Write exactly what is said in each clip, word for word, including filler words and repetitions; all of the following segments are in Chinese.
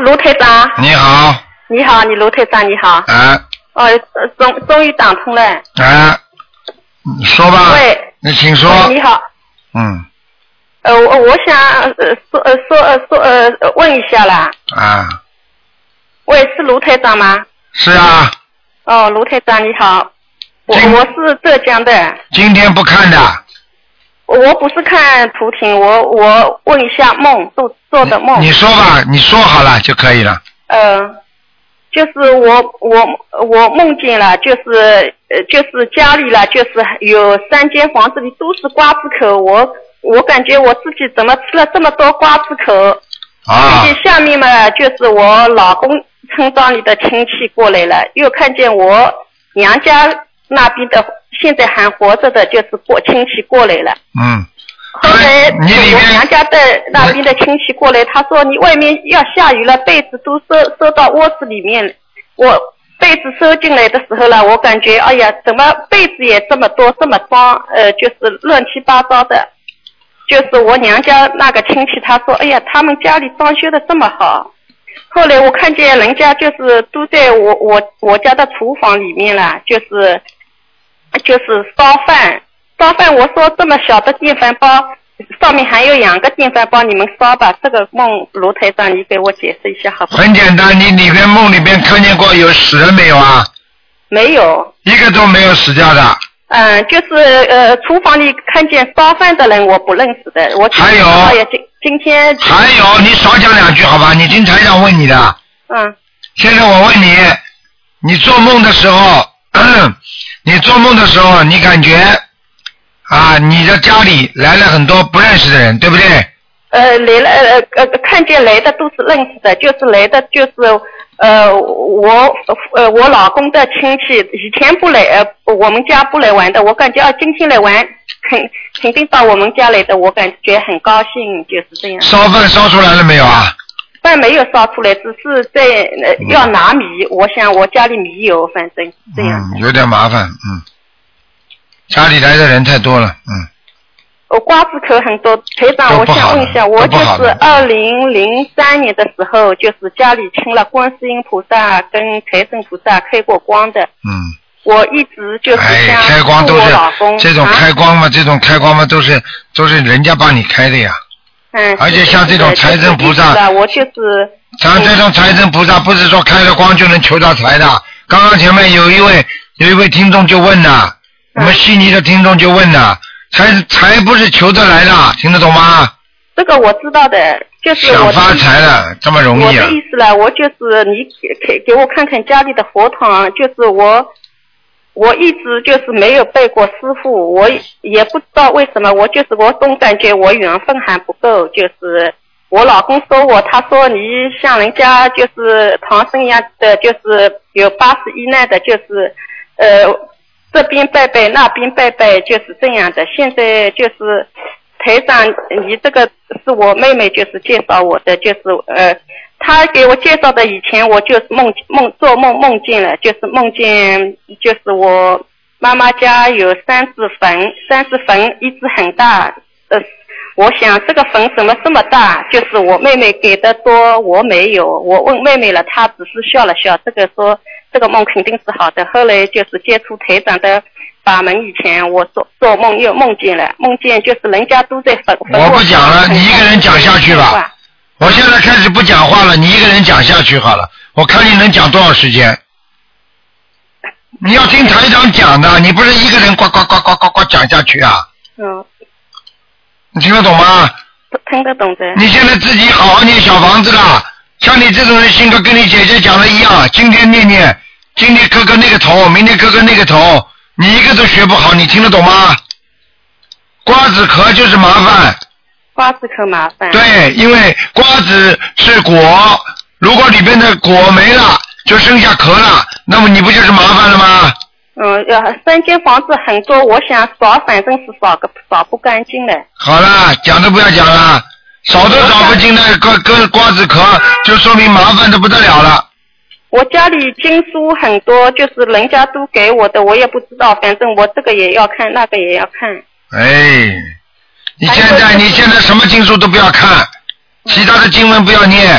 卢台长。 你好。 你好，你卢台长你好。 啊。 哦，终终于打通了。 啊。你说吧。 喂。 你请说。 你好。 嗯。 呃，我我想呃说呃说呃说呃问一下啦。 啊。 喂，是卢台长吗？ 是啊。 哦，卢台长你好，我我是浙江的。 今天不看的。 我不是看图腾，我我问一下梦做做的梦。 你说吧，你说好了就可以了。 呃，就是我我我梦见了，就是呃就是家里了，就是有三间房子里都是瓜子壳，我我感觉我自己怎么吃了这么多瓜子壳？ 啊。 看见下面嘛，就是我老公村庄里的亲戚过来了，又看见我娘家那边的现在还活着的，就是过亲戚过来了。 嗯。 后来我娘家的那边的亲戚过来，他说你外面要下雨了，被子都收收到窝子里面。我被子收进来的时候了，我感觉哎呀，怎么被子也这么多这么脏，呃，就是乱七八糟的。就是我娘家那个亲戚，他说哎呀，他们家里装修的这么好。后来我看见人家就是都在我我我家的厨房里面了，就是就是烧饭。烧饭，我说这么小的电饭煲，上面还有两个电饭煲，你们烧吧。这个梦，卢台长，你给我解释一下好不好？ 很简单，你里面梦里边看见过有死人没有啊？ 没有。 一个都没有死掉的。 嗯，就是呃，厨房里看见烧饭的人，我不认识的。我还有。 哎呀，今今天。 还有，你少讲两句好吧？你听台长问你的。 嗯。 现在我问你，你做梦的时候，你做梦的时候，你感觉？啊，你的家里来了很多不认识的人，对不对？ 呃，来了呃呃，看见来的都是认识的，就是来的就是呃我呃我老公的亲戚，以前不来呃我们家不来玩的，我感觉啊今天来玩，肯肯定到我们家来的，我感觉很高兴，就是这样。 烧饭烧出来了没有啊？ 饭没有烧出来，只是在呃要拿米，我想我家里米有，反正这样。 嗯，有点麻烦，嗯。家里来的人太多了，嗯。 我瓜子壳很多，台长，我想问一下，我就是二零零三年的时候，就是家里请了观世音菩萨跟财神菩萨开过光的。 嗯。 我一直就是想开光都我老公是这种开光嘛， 啊、 这种开光嘛都是都是人家帮你开的呀。 嗯。 而且像这种财神菩萨， 我就是像这种财神菩萨，不是说开了光就能求到财的。刚刚前面有一位有一位听众就问了。我们悉尼的听众就问了，财财不是求得来的，听得懂吗？ 这个我知道的，就是我想发财了，这么容易啊？ 我的意思了，我就是你给给我看看家里的佛堂，就是我我一直就是没有拜过师父，我也不知道为什么，我就是我总感觉我缘分还不够，就是我老公说我，他说你像人家就是唐僧一样的，就是有八十一难的，就是呃。这边拜拜，那边拜拜，就是这样的。现在就是台长，你这个是我妹妹就是介绍我的，就是呃，她给我介绍的。以前我就是梦梦做梦梦见了，就是梦见就是我妈妈家有三只坟，三只坟一只很大，呃，我想这个坟怎么这么大？就是我妹妹给的多，我没有。我问妹妹了，她只是笑了笑。这个说。这个梦肯定是好的。后来就是接触台长的法门以前，我做做梦又梦见了，梦见就是人家都在坟。 我不讲了，你一个人讲下去吧。我现在开始不讲话了，你一个人讲下去好了。我看你能讲多少时间？你要听台长讲的，你不是一个人呱呱呱呱呱呱讲下去啊？ 嗯。 你听得懂吗？ 听得懂的。 你现在自己好好念小房子啦。像你这种人性格跟你姐姐讲的一样，今天念念，今天磕磕那个头，明天磕磕那个头，你一个都学不好，你听得懂吗？瓜子壳就是麻烦。 瓜子壳麻烦。 对，因为瓜子是果，如果里边的果没了，就剩下壳了，那么你不就是麻烦了吗？ 嗯，要三间房子很多，我想扫，反正是扫个扫不干净的。 好了，讲都不要讲了。扫都扫不进的个个瓜子壳，就说明麻烦的不得了了。 我家里经书很多，就是人家都给我的，我也不知道，反正我这个也要看，那个也要看。 哎，你现在你现在什么经书都不要看，其他的经文不要念，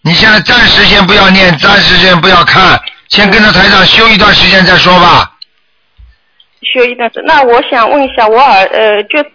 你现在暂时先不要念，暂时先不要看，先跟着台长修一段时间再说吧。 修一段时，那我想问一下，我儿呃就是